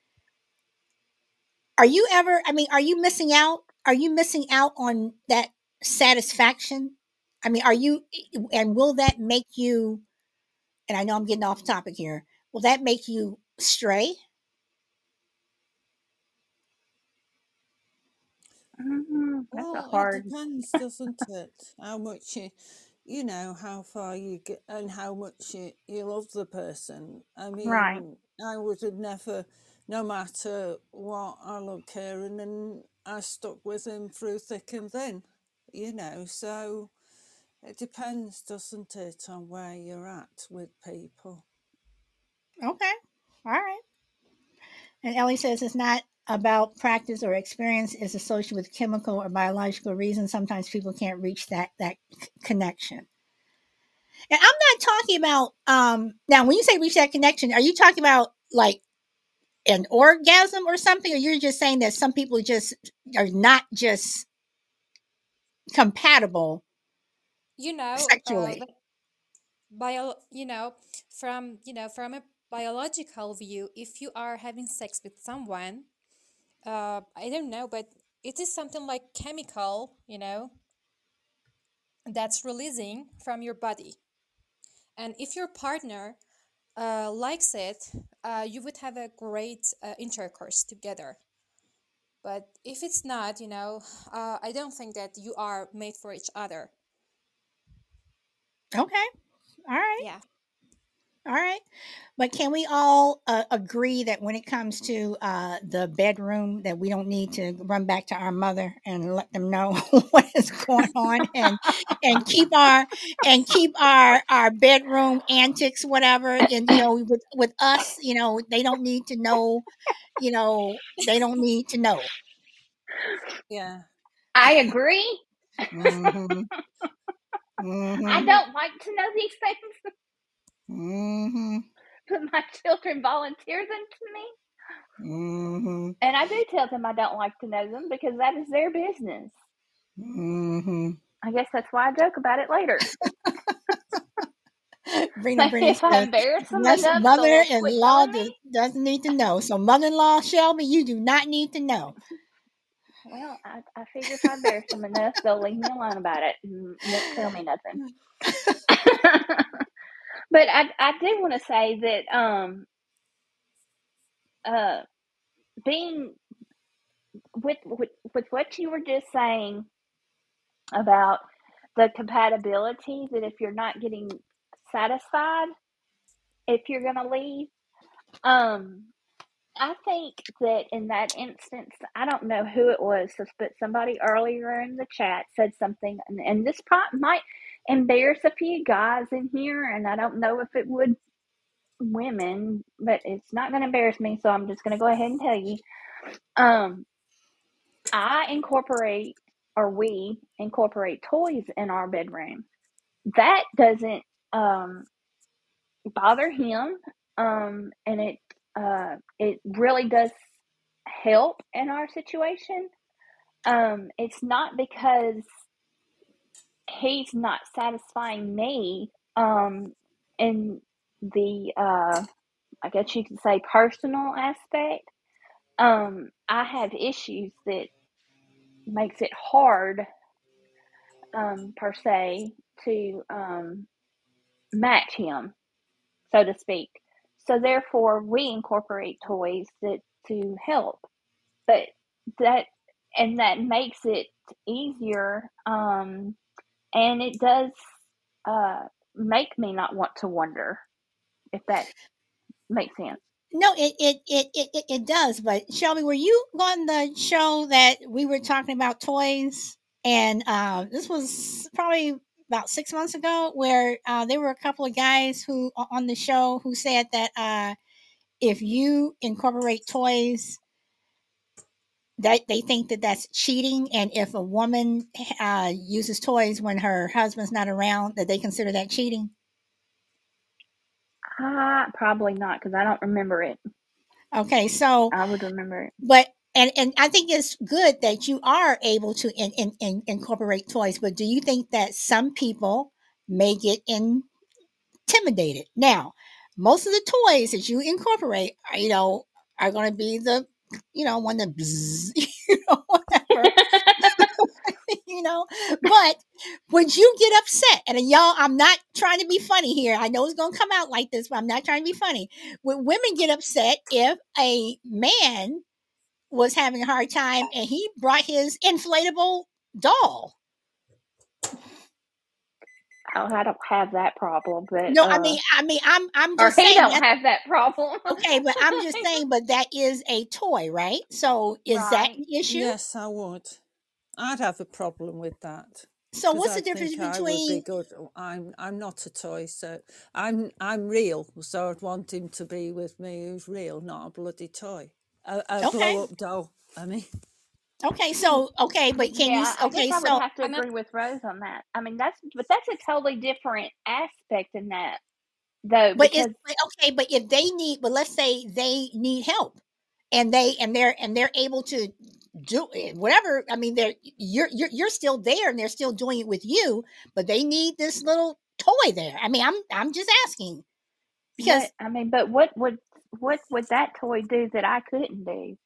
Are you missing out? Are you missing out on that satisfaction? I mean, and will that make you, and I know I'm getting off topic here, will that make you stray? That's a Well, it hard. depends, doesn't it? How much how far you get and how much you love the person. I Right. mean, I would have never, no matter what, I love Kieran and I stuck with him through thick and thin, so it depends, doesn't it, on where you're at with people. Okay. All right. And Ellie says it's not about practice or experience, it's associated with chemical or biological reasons. Sometimes people can't reach that connection. And I'm not talking about now when you say reach that connection, are you talking about like an orgasm or something, or you're just saying that some people just are not just compatible You know, sexually? from a biological view, if you are having sex with someone, I don't know, but it is something like chemical, that's releasing from your body. And if your partner likes it, you would have a great intercourse together. But if it's not, I don't think that you are made for each other. Okay. All right. Yeah. All right. But can we all agree that when it comes to the bedroom, that we don't need to run back to our mother and let them know what is going on, and keep our bedroom antics, whatever, and with us, they don't need to know, they don't need to know. Yeah. I agree. Mm-hmm. I Mm-hmm. don't like to know these things, Mm-hmm. but my children volunteer them to me. Mm-hmm. And I do tell them I don't like to know them because that is their business. Mm-hmm. I guess that's why I joke about it later. Brittany If I says, embarrass them yes, enough, they'll quit mother-in-law telling me. doesn't need to know. So mother-in-law Shelby, you do not need to know. Well, I figure if I embarrass them enough, they'll leave me alone about it and won't tell me nothing. But I do want to say that being with what you were just saying about the compatibility, that if you're not getting satisfied, if you're going to leave, I think that in that instance, I don't know who it was, but somebody earlier in the chat said something, and this might embarrass a few guys in here, and I don't know if it would women, but it's not going to embarrass me, so I'm just going to go ahead and tell you. I incorporate, or we incorporate toys in our bedroom. That doesn't bother him, and it really does help in our situation. It's not because he's not satisfying me in the I guess you could say personal aspect. I have issues that makes it hard, per se, to match him, so to speak. So therefore, we incorporate toys to help, but that that makes it easier, and it does make me not want to wonder, if that makes sense. No, it does. But Shelby, were you on the show that we were talking about toys? And this was probably about 6 months ago, where there were a couple of guys who on the show who said that if you incorporate toys, that they think that that's cheating, and if a woman uses toys when her husband's not around, that they consider that cheating. Probably not, because I don't remember it. Okay, so I would remember it. but and I think it's good that you are able to incorporate toys, but do you think that some people may get intimidated? Now, most of the toys that you incorporate, are going to be the, one that bzzz, whatever, but would you get upset? And y'all, I'm not trying to be funny here. I know it's going to come out like this, but I'm not trying to be funny. Would women get upset if a man was having a hard time and he brought his inflatable doll? I don't have that problem, but No, I mean, I'm or just he saying don't that. have that problem. Okay, but I'm just saying, but that is a toy, right? So is that Right. an issue? Yes, I would. I'd have a problem with that. So Because what's the I difference think I would be between? good. I'm not a toy, so I'm real. So I'd want him to be with me who's real, not a bloody toy, a Okay, blow up doll. I mean, okay, so okay, but can you? Yeah, I guess Okay, I would so have to I'm not. agree with Rose on that. I mean, that's a totally different aspect in that, though, but it's because okay, but if they need, but let's say they need help, and they're able to do it, whatever. I mean, you're still there, and they're still doing it with you, but they need this little toy there. I mean, I'm just asking because but what would that toy do that I couldn't do?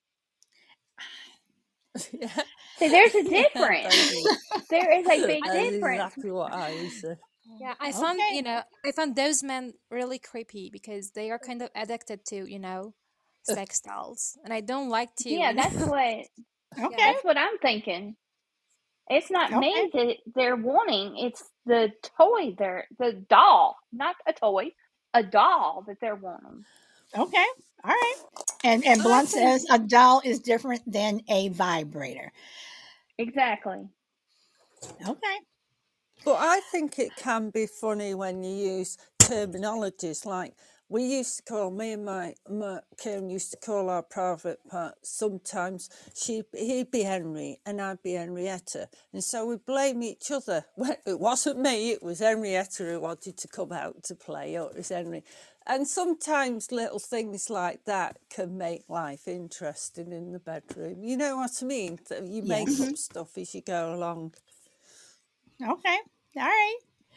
yeah, See, there's a yeah, difference. basically, There is a big that's difference. exactly what I said. Yeah, Okay. I found those men really creepy because they are kind of addicted to, sex dolls. And I don't like to, Yeah, yeah. Okay. that's what I'm thinking. It's not Okay. me that they're wanting, it's the toy, the doll, not a toy, a doll that they're wanting. Okay. All right. And I Blunt think says a doll is different than a vibrator. Exactly. Okay. But I think it can be funny when you use terminologies like we used to call me and my Kieran used to call our private part. Sometimes he'd be Henry and I'd be Henrietta, and so we blame each other. When it wasn't me, it was Henrietta who wanted to come out to play, or it was Henry. And sometimes little things like that can make life interesting in the bedroom. You know what I mean? You make Yes. Hmm. up stuff as you go along. Okay. All right.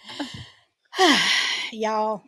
Y'all.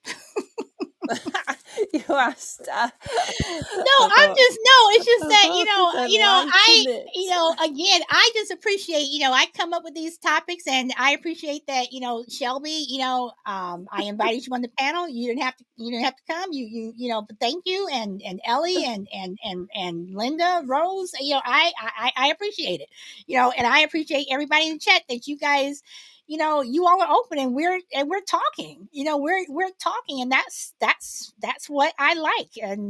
You asked. No, I'm just no. It's just I that thought I'd I enlighten it. again, I just appreciate I come up with these topics, and I appreciate that Shelby, I invited you on the panel. You didn't have to come. But thank you, and Ellie, and Linda Rose. I appreciate it. And I appreciate everybody in the chat that you guys you all are open, and we're talking. We're talking, and that's what I like.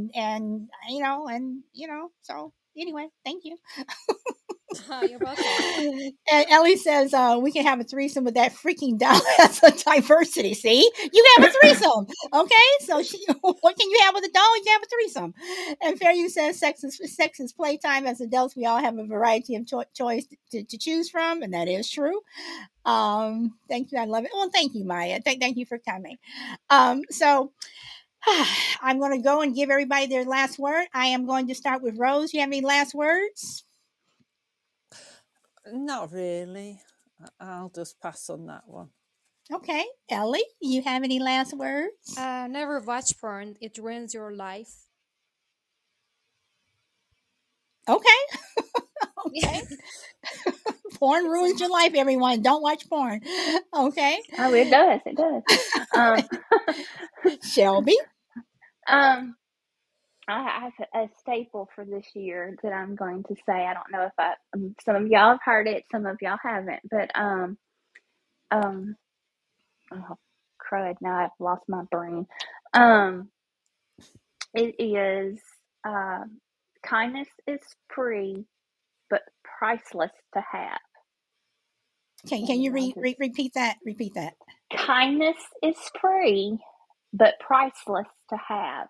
So anyway, thank you. You're welcome. And Ellie says we can have a threesome with that freaking doll. That's a diversity. See, you can have a threesome. Okay, so what can you have with a doll? You can have a threesome. And Fair You says sex is playtime. As adults, we all have a variety of choice to choose from, and that is true. Thank you. I love it. Well, thank you, Maya. Thank you for coming. So I'm going to go and give everybody their last word. I am going to start with Rose. You have any last words? Not really. I'll just pass on that one. Okay. Ellie, you have any last words? Never watch porn. It ruins your life. Okay. Yeah. Okay. Porn It's a ruins your life, must. everyone. Don't watch porn. Okay. Oh, it does. It does. Um, Shelby. um, I have a staple for this year that I'm going to say. I don't know if some of y'all have heard it, some of y'all haven't, but oh crud! Now I've lost my brain. Um, it is kindness is free, but priceless to have. Can you And I'll just repeat that? Repeat that. kindness is free, but priceless to have.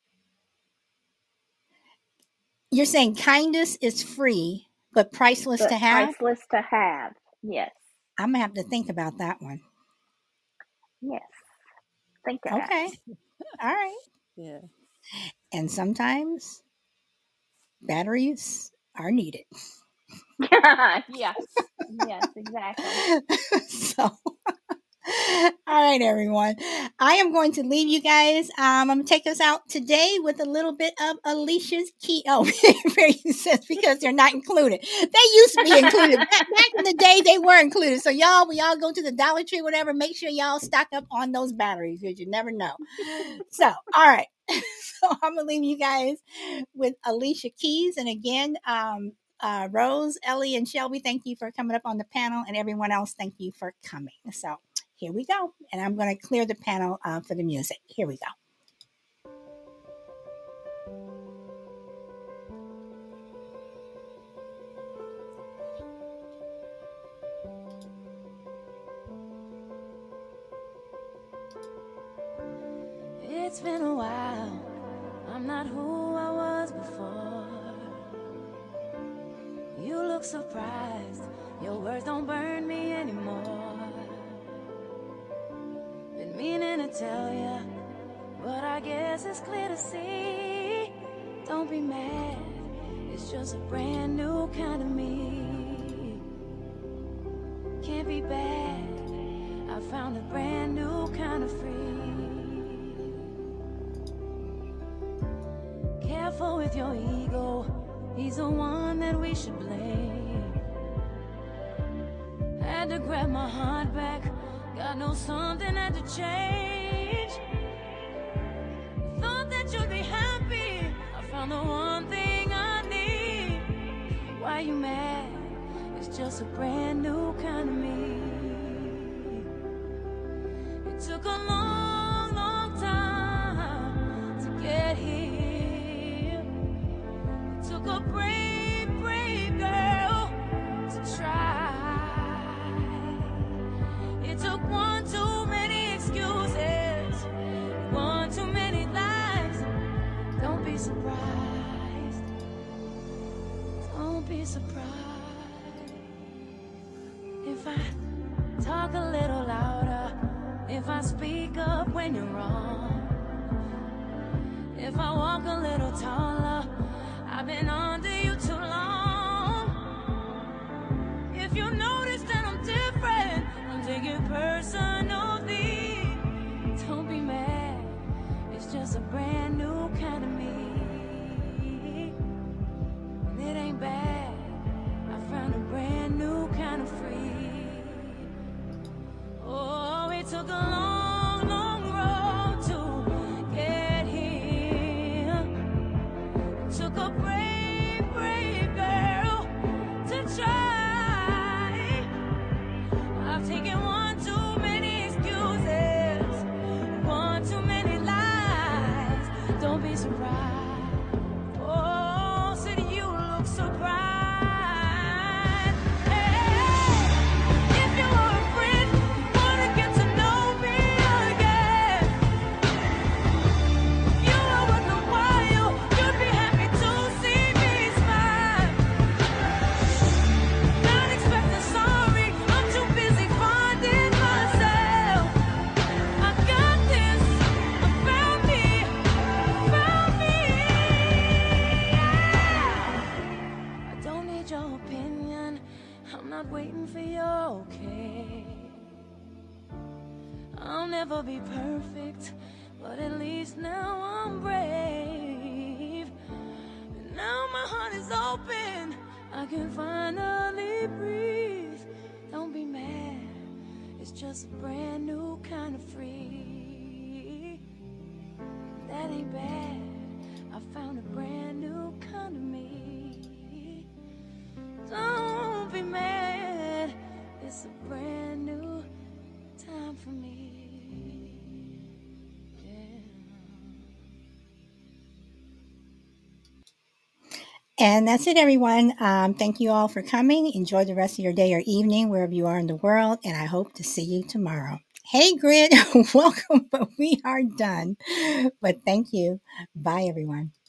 You're saying kindness is free, but priceless to But have? priceless to have. Yes. I'm going to have to think about that one. Yes. Think of that. Okay. All right. Yeah. And sometimes batteries are needed. Yeah. Yes, exactly. So, all right, everyone. I am going to leave you guys. I'm going to take us out today with a little bit of Alicia's key. Oh, Mary says because they're not included. They used to be included. Back in the day, they were included. So, y'all, we all go to the Dollar Tree, whatever. Make sure y'all stock up on those batteries because you never know. So, all right. So, I'm going to leave you guys with Alicia Keys. And again, Rose, Ellie, and Shelby, thank you for coming up on the panel. And everyone else, thank you for coming. So, here we go. And I'm going to clear the panel for the music. Here we go. It's been a while. I'm not who I was before. You look surprised. Your words don't burn me anymore. Been meaning to tell ya, but I guess it's clear to see. Don't be mad. It's just a brand new kind of me. Can't be bad. I found a brand new kind of free. Careful with your ego. He's the one that we should blame. Had to grab my heart back. I know something had to change. Thought that you'd be happy. I found the one thing I need. Why you mad? It's just a brand new kind of me. It took a long, long time to get here. It took a brave, brave girl to try. It took one too many excuses, one too many lies. Don't be surprised. Don't be surprised if I talk a little louder, if I speak up when you're wrong, if I walk a little taller. I've been under you too long. If you notice that I'm different, don't take it personally. Don't be mad, it's just a brand new kind of me. And it ain't bad, I found a brand new kind of free. Oh, it took a long, long road to get here. It took a brave, brave girl to try. I've taken one too many excuses, one too many lies. Don't be surprised. Oh, said you look surprised. Hey, if you were a friend, wanna get to know me again. If you were worth a while, you'd be happy to see me smile. Not expecting sorry, I'm too busy finding myself. I got this, I found me, yeah. I don't need your opinion, I'm not waiting for your okay. I'll never be perfect, but at least now I'm brave. And now my heart is open, I can finally breathe. Don't be mad, it's just a brand new kind of free. That ain't bad, I found a brand new kind of me. Don't be mad, it's a brand new time for me. Yeah. And that's it, everyone. Thank you all for coming. Enjoy the rest of your day or evening, wherever you are in the world. And I hope to see you tomorrow. Hey, Grid, welcome, but we are done. But thank you. Bye, everyone.